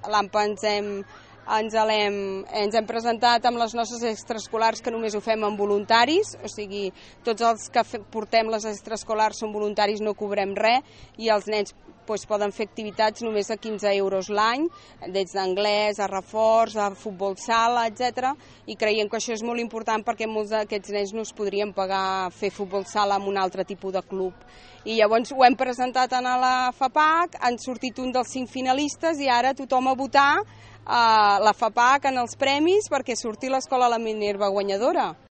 l'AMPA ens hem presentat amb les nostres extraescolars, que només ho fem amb voluntaris, o sigui, tots els que portem les extraescolars són voluntaris, no cobrem res, i els nens poden fer activitats només a 15 euros l'any, des d'anglès, a reforç, a futbol sala, etc. I creiem que això és molt important perquè molts d'aquests nens no es podrien pagar fer futbol sala en un altre tipus de club. I llavors ho hem presentat a la FAPAC, han sortit un dels 5 finalistes i ara tothom a votar la FAPAC en els premis perquè surti l'escola La Minerva guanyadora.